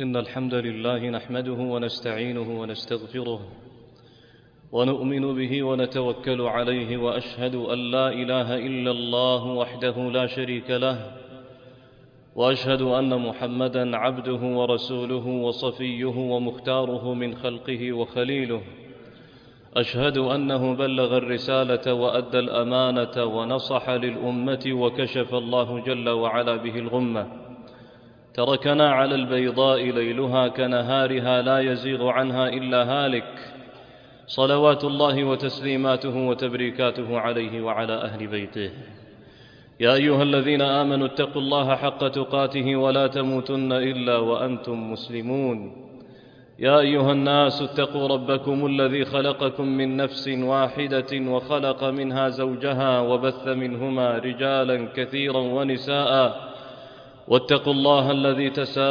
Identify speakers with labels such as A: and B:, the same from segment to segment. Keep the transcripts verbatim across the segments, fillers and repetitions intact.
A: إن الحمد لله نحمده ونستعينه ونستغفره ونؤمن به ونتوكل عليه، وأشهد أن لا إله إلا الله وحده لا شريك له، وأشهد أن محمدًا عبده ورسوله وصفيه ومختاره من خلقه وخليله. أشهد أنه بلغ الرسالة وأدى الأمانة ونصح للأمة وكشف الله جل وعلا به الغمة. تركنا على البيضاء ليلها كنهارها لا يزيغ عنها إلا هالك، صلوات الله وتسليماته وتبريكاته عليه وعلى أهل بيته. يا أيها الذين آمنوا اتقوا الله حق تقاته ولا تموتن إلا وأنتم مسلمون. يا أيها الناس اتقوا ربكم الذي خلقكم من نفس واحدة وخلق منها زوجها وبث منهما رجالا كثيرا ونساء، واتقوا الله الذي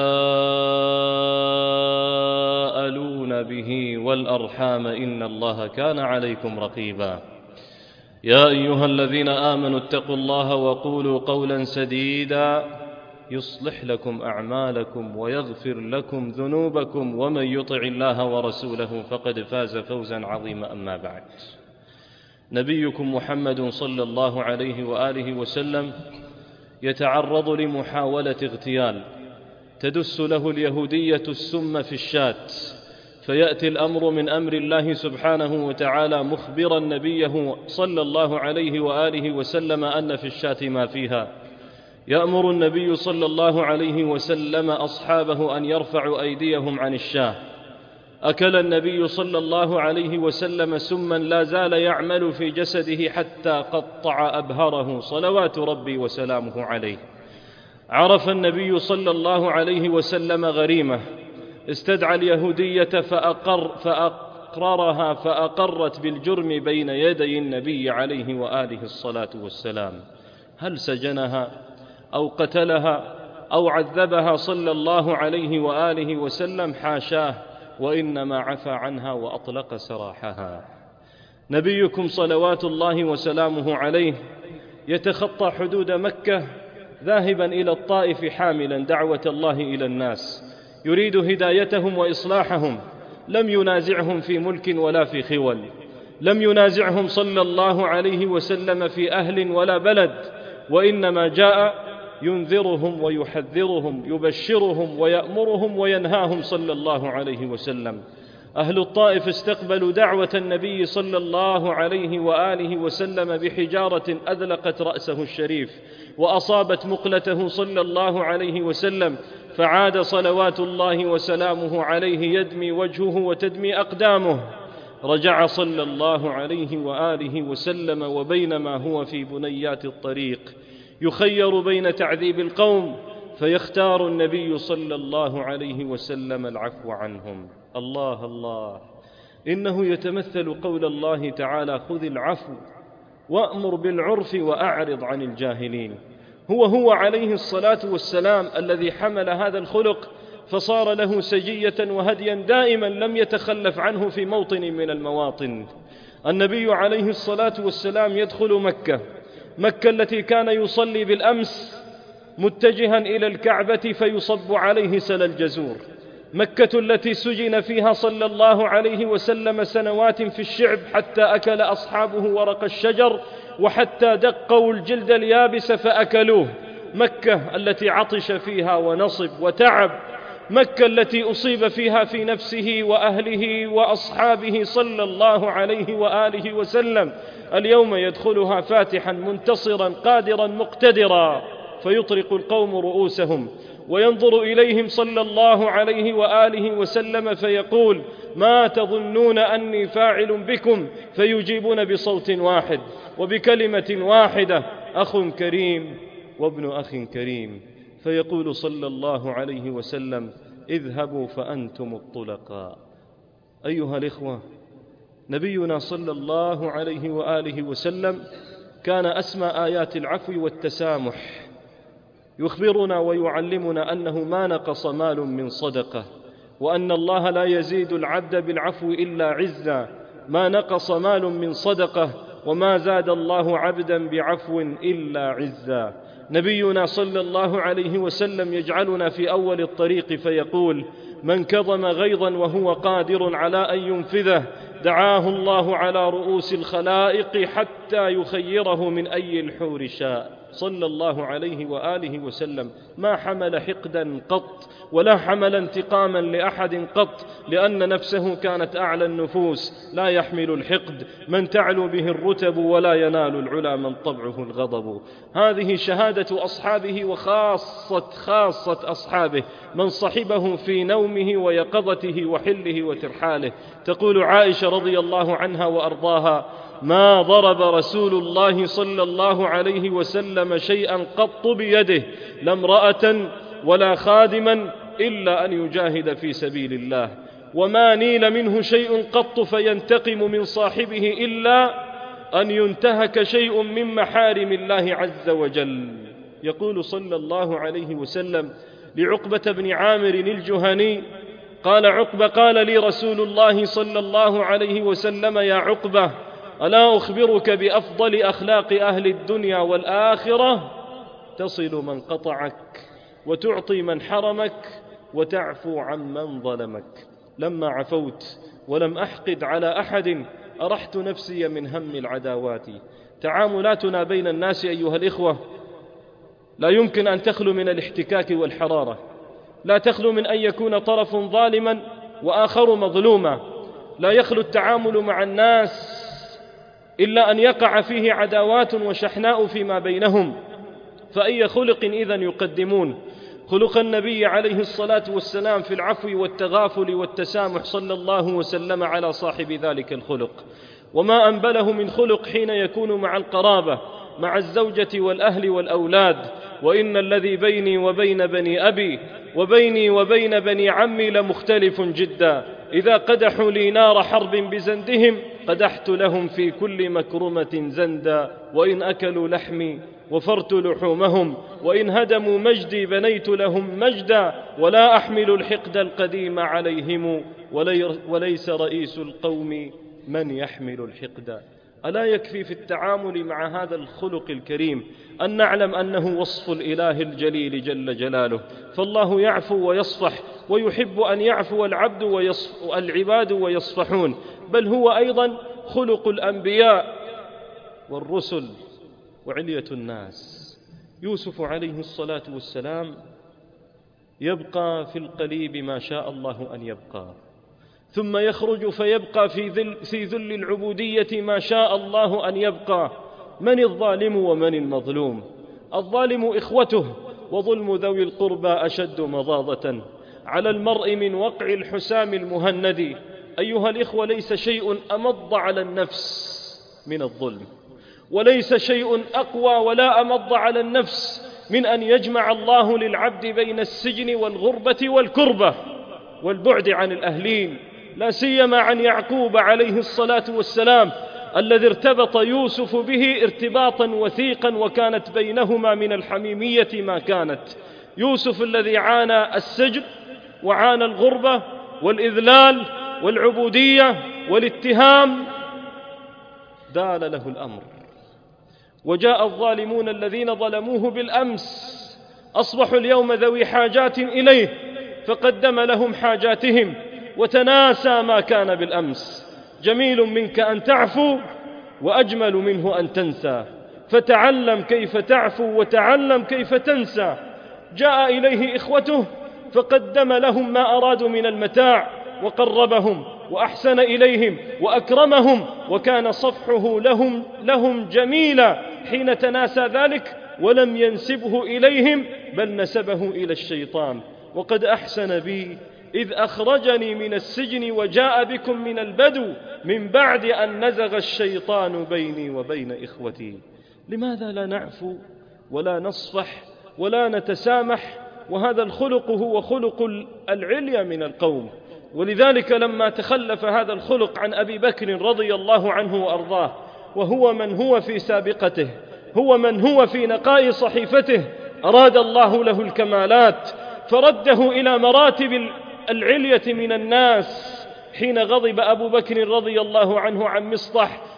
A: تساءلون به والأرحام إن الله كان عليكم رقيبا. يا أيها الذين آمنوا اتقوا الله وقولوا قولا سديدا يصلح لكم أعمالكم ويغفر لكم ذنوبكم، ومن يطع الله ورسوله فقد فاز فوزا عظيما. أما بعد، نبيكم محمد صلى الله عليه وآله وسلم يتعرض لمحاولة اغتيال تدس له اليهودية السم في الشاة، فيأتي الأمر من أمر الله سبحانه وتعالى مخبرا نبيه صلى الله عليه وآله وسلم أن في الشاة ما فيها. يأمر النبي صلى الله عليه وسلم أصحابه أن يرفعوا أيديهم عن الشاة. أكل النبي صلى الله عليه وسلم سما لا زال يعمل في جسده حتى قطع أبهره صلوات ربي وسلامه عليه. عرف النبي صلى الله عليه وسلم غريمة، استدعى اليهودية فأقر فأقررها فأقرت بالجرم بين يدي النبي عليه وآله الصلاة والسلام. هل سجنها أو قتلها أو عذبها صلى الله عليه وآله وسلم؟ حاشاه، وإنما عفى عنها وأطلق سراحها. نبيكم صلوات الله وسلامه عليه يتخطى حدود مكة ذاهبا إلى الطائف حاملا دعوة الله إلى الناس، يريد هدايتهم وإصلاحهم. لم ينازعهم في ملك ولا في خول، لم ينازعهم صلى الله عليه وسلم في أهل ولا بلد، وإنما جاء ينذرهم ويحذرهم، يبشرهم ويأمرهم وينهاهم صلى الله عليه وسلم. أهل الطائف استقبلوا دعوة النبي صلى الله عليه وآله وسلم بحجارة أذلقت رأسه الشريف وأصابت مقلته صلى الله عليه وسلم، فعاد صلوات الله وسلامه عليه يدمي وجهه وتدمي أقدامه. رجع صلى الله عليه وآله وسلم، وبينما هو في بنيات الطريق يخير بين تعذيب القوم، فيختار النبي صلى الله عليه وسلم العفو عنهم. الله الله، إنه يتمثل قول الله تعالى: خذ العفو وأمر بالعرف وأعرض عن الجاهلين. هو هو عليه الصلاة والسلام الذي حمل هذا الخلق فصار له سجية وهديا دائما لم يتخلف عنه في موطن من المواطن. النبي عليه الصلاة والسلام يدخل مكة مكة التي كان يصلي بالأمس متجها إلى الكعبة فيصب عليه سل الجزور، مكة التي سجن فيها صلى الله عليه وسلم سنوات في الشعب حتى أكل أصحابه ورق الشجر وحتى دقوا الجلد اليابس فأكلوه، مكة التي عطش فيها ونصب وتعب، مكة التي أصيب فيها في نفسه وأهله وأصحابه صلى الله عليه وآله وسلم. اليوم يدخلها فاتحا منتصرا قادرا مقتدرا، فيطرق القوم رؤوسهم وينظر إليهم صلى الله عليه وآله وسلم فيقول: ما تظنون أني فاعل بكم؟ فيجيبون بصوت واحد وبكلمة واحدة: أخ كريم وابن أخ كريم. فيقول صلى الله عليه وسلم: اذهبوا فأنتم الطلقاء. أيها الإخوة، نبينا صلى الله عليه وآله وسلم كان أسمى آيات العفو والتسامح، يخبرنا ويعلمنا أنه ما نقص مال من صدقة، وأن الله لا يزيد العبد بالعفو إلا عزا. ما نقص مال من صدقة
B: وما زاد الله عبدا بعفو إلا عزا. نبينا صلى الله عليه وسلم يجعلنا في أول الطريق فيقول: من كظم غيظا وهو قادر على أن ينفذه دعاه الله على رؤوس الخلائق حتى يخيره من أي الحور شاء. صلى الله عليه وآله وسلم ما حمل حقدا قط ولا حمل انتقاما لأحد قط، لأن نفسه كانت أعلى النفوس. لا يحمل الحقد من تعلو به الرتب، ولا ينال العلا من طبعه الغضب. هذه شهادة أصحابه، وخاصة خاصة أصحابه من صحبه في نومه ويقظته وحله وترحاله. تقول عائشة رضي الله عنها وأرضاها: ما ضرب رسول الله صلى الله عليه وسلم شيئا قط بيده، لا امرأة ولا خادما، إلا أن يجاهد في سبيل الله، وما نيل منه شيء قط فينتقم من صاحبه إلا أن ينتهك شيء من محارم الله عز وجل. يقول صلى الله عليه وسلم لعقبة بن عامر الجهني: قال عقبة: قال لي رسول الله صلى الله عليه وسلم: يا عقبة، ألا أخبرك بأفضل أخلاق أهل الدنيا والآخرة؟ تصل من قطعك، وتعطي من حرمك، وتعفو عمن ظلمك. لما عفوت ولم أحقد على أحد أرحت نفسي من هم العداوات. تعاملاتنا بين الناس أيها الإخوة لا يمكن أن تخلو من الاحتكاك والحرارة، لا تخلو من أن يكون طرف ظالما وآخر مظلوما. لا يخلو التعامل مع الناس إلا أن يقع فيه عداوات وشحناء فيما بينهم. فأي خلق إذن يقدمون؟ خلق النبي عليه الصلاة والسلام في العفو والتغافل والتسامح صلى الله وسلم على صاحب ذلك الخلق. وما أنبله من خلق حين يكون مع القرابة، مع الزوجة والأهل والأولاد. وإن الذي بيني وبين بني أبي وبيني وبين بني عمي لمختلف جدا. إذا قدحوا لي نار حرب بزندهم قدحت لهم في كل مكرمة زندا. وإن أكلوا لحمي وفرت لحومهم، وإن هدموا مجدي بنيت لهم مجدا. ولا أحمل الحقد القديم عليهم، وليس رئيس القوم من يحمل الحقد. ألا يكفي في التعامل مع هذا الخلق الكريم أن نعلم أنه وصف الإله الجليل جل جلاله؟ فالله يعفو ويصفح، ويحب أن يعفو العبد ويصف العباد ويصفحون. بل هو أيضا خلق الأنبياء والرسل وعلية الناس. يوسف عليه الصلاة والسلام يبقى في القليب ما شاء الله أن يبقى، ثم يخرج فيبقى في ذل, في ذل العبودية ما شاء الله أن يبقى. من الظالم ومن المظلوم؟ الظالم إخوته، وظلم ذوي القربى أشد مضاضة على المرء من وقع الحسام المهند. أيها الإخوة، ليس شيء أمض على النفس من الظلم، وليس شيء أقوى ولا أمض على النفس من أن يجمع الله للعبد بين السجن والغربة والكربة والبعد عن الأهلين، لا سيما عن يعقوب عليه الصلاة والسلام الذي ارتبط يوسف به ارتباطا وثيقا، وكانت بينهما من الحميمية ما كانت. يوسف الذي عانى السجن وعانى الغربة والإذلال والعبودية والاتهام، دال له الأمر، وجاء الظالمون الذين ظلموه بالأمس أصبحوا اليوم ذوي حاجات إليه، فقدم لهم حاجاتهم وتناسى ما كان بالأمس. جميل منك أن تعفو، وأجمل منه أن تنسى، فتعلم كيف تعفو وتعلم كيف تنسى. جاء إليه إخوته فقدم لهم ما أرادوا من المتاع، وقربهم وأحسن إليهم وأكرمهم، وكان صفحه لهم, لهم جميلا حين تناسى ذلك، ولم ينسبه إليهم بل نسبه إلى الشيطان. وقد أحسن بي إذ أخرجني من السجن وجاء بكم من البدو من بعد أن نزغ الشيطان بيني وبين إخوتي. لماذا لا نعفو ولا نصفح ولا نتسامح؟ وهذا الخلق هو خلق العليا من القوم. ولذلك لما تخلف هذا الخلق عن أبي بكر رضي الله عنه وأرضاه، وهو من هو في سابقته، هو من هو في نقاء صحيفته، أراد الله له الكمالات فرده إلى مراتب العلية من الناس. حين غضب أبو بكر رضي الله عنه عن مصطح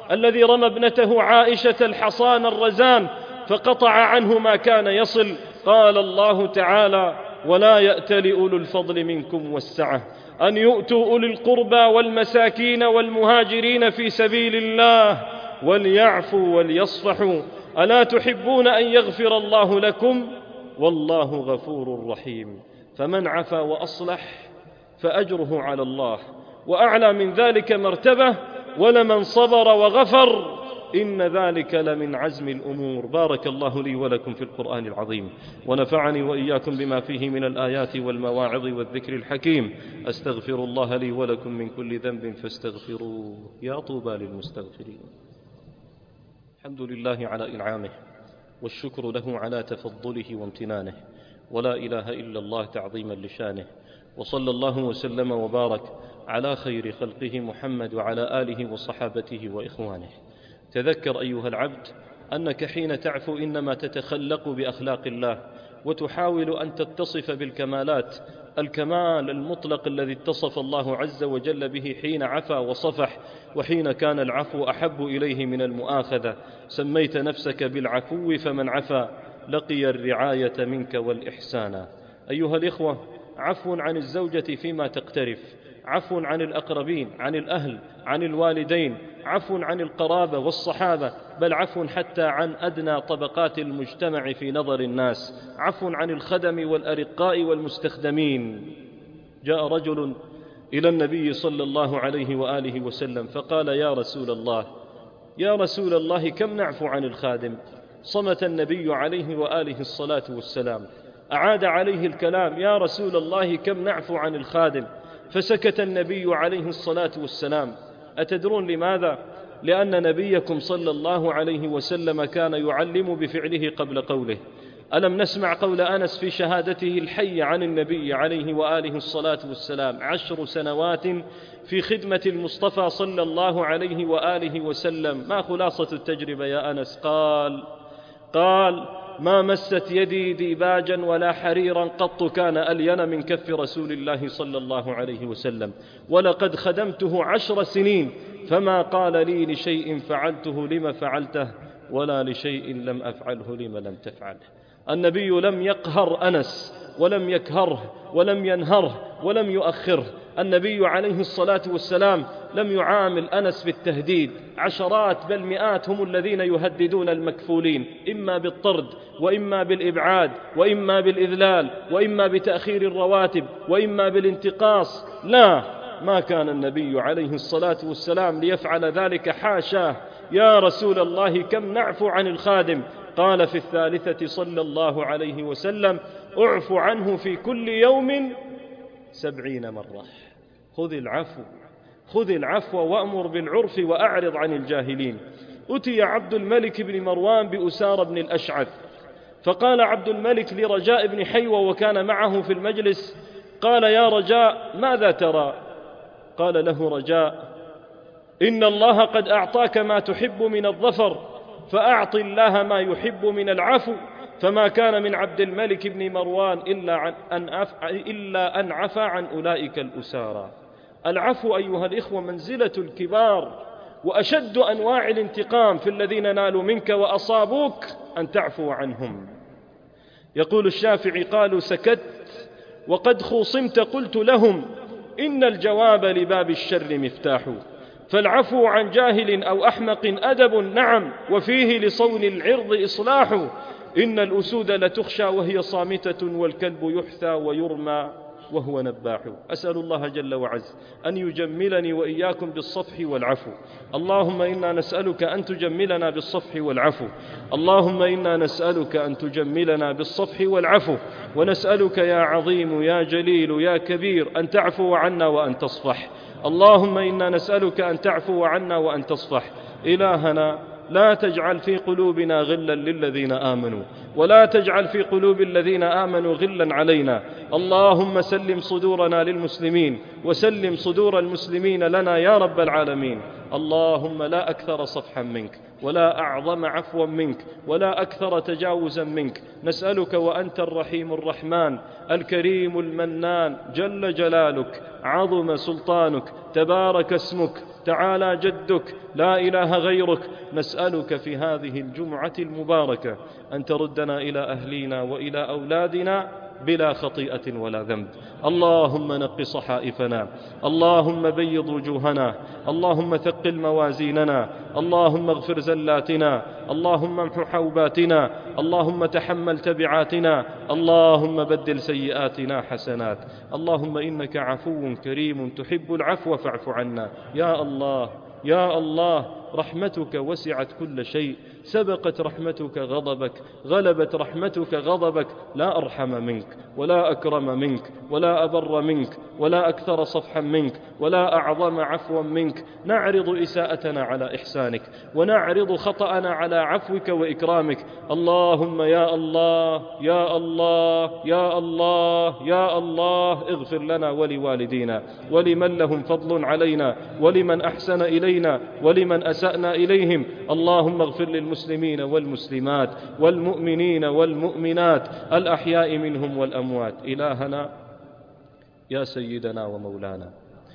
B: الذي رمى ابنته عائشة الحصان الرزان فقطع عنه ما كان يصل. قال الله تعالى: ولا يأتل أولو الفضل منكم والسعة أن يؤتوا أولي القربى والمساكين والمهاجرين في سبيل الله وليعفوا وليصفحوا ألا تحبون أن يغفر الله لكم والله غفور رحيم. فمن عفا وأصلح فأجره على الله، وأعلى من ذلك مرتبة: ولمن صبر وغفر إن ذلك لمن عزم الأمور. بارك الله لي ولكم في القرآن العظيم، ونفعني وإياكم بما فيه من الآيات والمواعظ والذكر الحكيم. أستغفر الله لي ولكم من كل ذنب فاستغفروه، يا طوبى للمستغفرين. الحمد لله على إنعامه، والشكر له على تفضله وامتنانه، ولا إله إلا الله تعظيما لشانه، وصلى الله وسلم وبارك على خير خلقه محمد وعلى آله وصحابته وإخوانه. تذكر أيها العبد أنك حين تعفو إنما تتخلق بأخلاق الله، وتحاول أن تتصف بالكمالات، الكمال المطلق الذي اتصف الله عز وجل به حين عفا وصفح، وحين كان العفو أحب إليه من المؤاخذة. سميت نفسك بالعفو، فمن عفا لقي الرعاية منك والإحسان. أيها الإخوة، عفو عن الزوجة فيما تقترف، عفو عن الأقربين، عن الأهل، عن الوالدين، عفو عن القرابة والصحابة، بل عفو حتى عن أدنى طبقات المجتمع في نظر الناس، عفو عن الخدم والأرقاء والمستخدمين. جاء رجل إلى النبي صلى الله عليه وآله وسلم فقال: يا رسول الله يا رسول الله كم نعفو عن الخادم؟ صمت النبي عليه وآله الصلاة والسلام، أعاد عليه الكلام: يا رسول الله كم نعفو عن الخادم؟ فسكت النبي عليه الصلاة والسلام. أتدرون لماذا؟ لأن نبيكم صلى الله عليه وسلم كان يعلم بفعله قبل قوله. ألم نسمع قول أنس في شهادته الحي عن النبي عليه وآله الصلاة والسلام: عشر سنوات في خدمة المصطفى صلى الله عليه وآله وسلم. ما خلاصة التجربة يا أنس؟ قال قال ما مست يدي ديباجا ولا حريرا قط كان ألين من كف رسول الله صلى الله عليه وسلم، ولقد خدمته عشر سنين فما قال لي لشيء فعلته لم فعلته ولا لشيء لم أفعله لم لم تفعله. النبي لم يقهر أنس ولم يكهره ولم ينهره ولم يؤخره. النبي عليه الصلاة والسلام لم يعامل أنس بالتهديد، عشرات بل مئات هم الذين يهددون المكفولين، إما بالطرد وإما بالإبعاد وإما بالإذلال وإما بتأخير الرواتب وإما بالانتقاص. لا، ما كان النبي عليه الصلاة والسلام ليفعل ذلك، حاشاه. يا رسول الله كم نعفو عن الخادم؟ قال في الثالثة صلى الله عليه وسلم: اعف عنه في كل يوم سبعين مرة. خذ العفو خذ العفو وأمر بالعرف وأعرض عن الجاهلين. أتي عبد الملك بن مروان بأسار بن الأشعث، فقال عبد الملك لرجاء بن حيوة وكان معه في المجلس، قال: يا رجاء ماذا ترى؟ قال له رجاء: إن الله قد أعطاك ما تحب من الظفر، فأعط الله ما يحب من العفو. فما كان من عبد الملك بن مروان إلا, عن أن, أف... إلا أن عفى عن أولئك الأسارى. العفو أيها الإخوة منزلة الكبار، وأشد أنواع الانتقام في الذين نالوا منك وأصابوك أن تعفو عنهم. يقول الشافعي: قالوا سكت وقد خوصمت قلت لهم إن الجواب لباب الشر مفتاح. فالعفو عن جاهل أو أحمق أدب، نعم، وفيه لصون العرض إصلاح. إن الأسود لتخشى وهي صامتة، والكلب يحثى ويرمى وهو نباح. أسأل الله جل وعز أن يجملني وإياكم بالصفح والعفو. اللهم إنا نسألك أن تجملنا بالصفح والعفو. اللهم إنا نسألك أن تجملنا بالصفح والعفو، ونسألك يا عظيم يا جليل يا كبير أن تعفو عنا وأن تصفح. اللهم إنا نسألك أن تعفو عنا وأن تصفح. إلهنا لا تجعل في قلوبنا غلا للذين آمنوا، ولا تجعل في قلوب الذين آمنوا غلا علينا. اللهم سلم صدورنا للمسلمين وسلم صدور المسلمين لنا يا رب العالمين. اللهم لا أكثر صفحا منك ولا أعظم عفوا منك ولا أكثر تجاوزا منك. نسألك وأنت الرحيم الرحمن الكريم المنان جل جلالك عظم سلطانك تبارك اسمك تعالى جدك لا إله غيرك، نسألك في هذه الجمعة المباركة أن تردنا إلى أهلينا وإلى أولادنا بلا خطيئة ولا ذنب. اللهم نق صحائفنا، اللهم بيض وجوهنا، اللهم ثقل موازيننا، اللهم اغفر زلاتنا، اللهم امح حوباتنا، اللهم تحمل تبعاتنا، اللهم بدل سيئاتنا حسنات. اللهم إنك عفو كريم تحب العفو فاعف عنا. يا الله يا الله، رحمتك وسعت كل شيء، سبقت رحمتك غضبك، غلبت رحمتك غضبك. لا أرحم منك ولا أكرم منك ولا أبر منك ولا أكثر صفحا منك ولا أعظم عفوا منك. نعرض إساءتنا على إحسانك ونعرض خطأنا على عفوك وإكرامك. اللهم يا الله يا الله يا الله يا الله، اغفر لنا ولوالدينا ولمن لهم فضل علينا ولمن أحسن إلينا ولمن أسأنا إليهم. اللهم اغفر للمسلمين والمسلمات والمؤمنين والمؤمنات الأحياء منهم والأموات. إلهنا يا سيدنا ومولانا،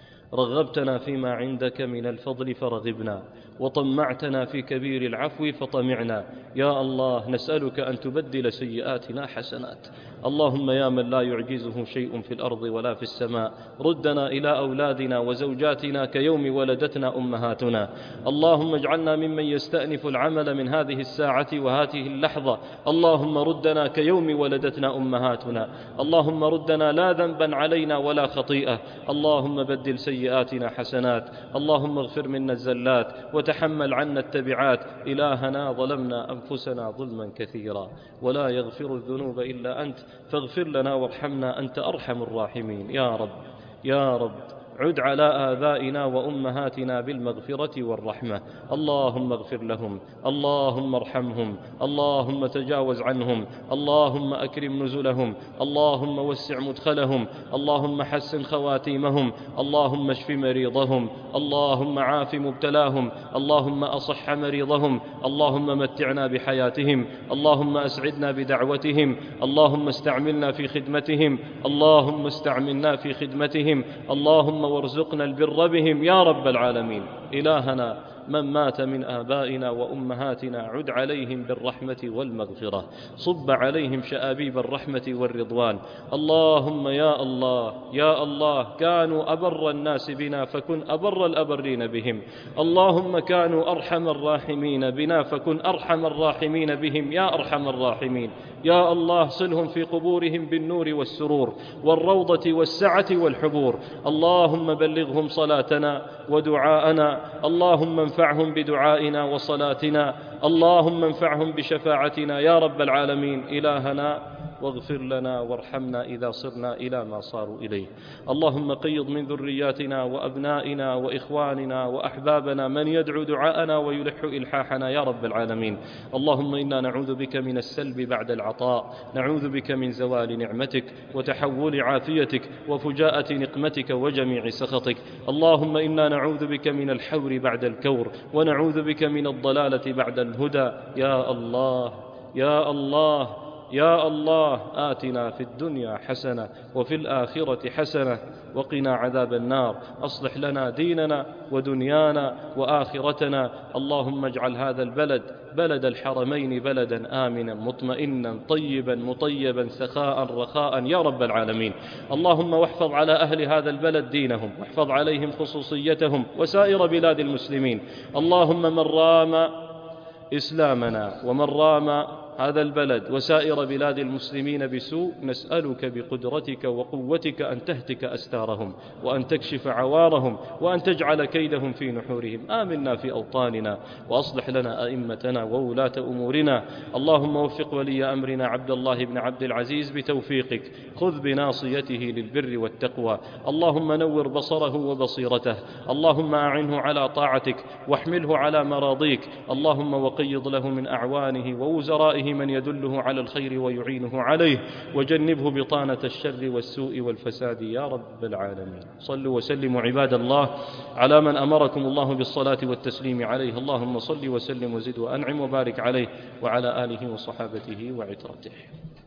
B: رغبتنا فيما عندك من الفضل فرغبنا، وطمعتنا في كبير العفو فطمعنا. يا الله نسألك أن تبدل سيئاتنا حسنات. اللهم يا من لا يعجزه شيء في الأرض ولا في السماء، ردنا إلى أولادنا وزوجاتنا كيوم ولدتنا أمهاتنا. اللهم اجعلنا ممن يستأنف العمل من هذه الساعة وهذه اللحظة. اللهم ردنا كيوم ولدتنا أمهاتنا. اللهم ردنا لا ذنبا علينا ولا خطيئة. اللهم بدل سيئاتنا حسنات. اللهم اغفر منا الزلات وتحمل عنا التبعات. إلهنا ظلمنا أنفسنا ظلما كثيرا ولا يغفر الذنوب إلا أنت، فاغفر لنا وارحمنا، أنت أرحم الراحمين. يا رب يا رب عد على آبائنا وأمهاتنا بالمغفرة والرحمة. اللهم اغفر لهم، اللهم ارحمهم، اللهم تجاوز عنهم، اللهم أكرم نزلهم، اللهم وسع مدخلهم، اللهم حسن خواتيمهم، اللهم اشف مريضهم، اللهم عاف مبتلاهم، اللهم أصح مريضهم، اللهم متعنا بحياتهم، اللهم أسعدنا بدعوتهم، اللهم استعملنا في خدمتهم، اللهم استعملنا في خدمتهم، اللهم وارزقنا البر بهم يا رب العالمين. إلهنا من مات من آبائنا وأمهاتنا عد عليهم بالرحمة والمغفرة، صب عليهم شآبيب الرحمة والرضوان. اللهم يا الله يا الله، كانوا أبر الناس بنا فكن أبر الأبرين بهم. اللهم كانوا أرحم الراحمين بنا فكن أرحم الراحمين بهم يا أرحم الراحمين. يا الله صلهم في قبورهم بالنور والسرور والروضة والسعة والحبور. اللهم بلغهم صلاتنا ودعاءنا، اللهم انفعهم بدعائنا وصلاتنا، اللهم انفعهم بشفاعتنا يا رب العالمين. إلهنا واغفر لنا وارحمنا إذا صرنا إلى ما صاروا إليه. اللهم قيض من ذرياتنا وأبنائنا وإخواننا وأحبابنا من يدعو دعاءنا ويلح إلحاحنا يا رب العالمين. اللهم إنا نعوذ بك من السلب بعد العطاء، نعوذ بك من زوال نعمتك وتحول عافيتك وفجاءة نقمتك وجميع سخطك. اللهم إنا نعوذ بك من الحور بعد الكور، ونعوذ بك من الضلالة بعد الهدى. يا الله يا الله يا الله، آتنا في الدنيا حسنة وفي الآخرة حسنة وقنا عذاب النار. أصلح لنا ديننا ودنيانا وآخرتنا. اللهم اجعل هذا البلد بلد الحرمين بلدا آمنا مطمئنا طيبا مطيبا سخاء رخاء يا رب العالمين. اللهم واحفظ على أهل هذا البلد دينهم، واحفظ عليهم خصوصيتهم وسائر بلاد المسلمين. اللهم من رام إسلامنا ومن رام هذا البلد وسائر بلاد المسلمين بسوء، نسألك بقدرتك وقوتك أن تهتك أستارهم وأن تكشف عوارهم وأن تجعل كيدهم في نحورهم. آمنا في أوطاننا وأصلح لنا أئمتنا وولاة أمورنا. اللهم وفق ولي أمرنا عبد الله بن عبد العزيز بتوفيقك، خذ بناصيته للبر والتقوى. اللهم نور بصره وبصيرته، اللهم أعنه على طاعتك واحمله على مراضيك. اللهم وقيض له من أعوانه ووزرائه أعطه من يدله على الخير ويعينه عليه، وجنبه بطانة الشر والسوء والفساد يا رب العالمين. صلوا وسلموا عباد الله على من أمركم الله بالصلاة والتسليم عليه، اللهم صل وسلم وزد وأنعم وبارك عليه وعلى آله وصحابته وعترته.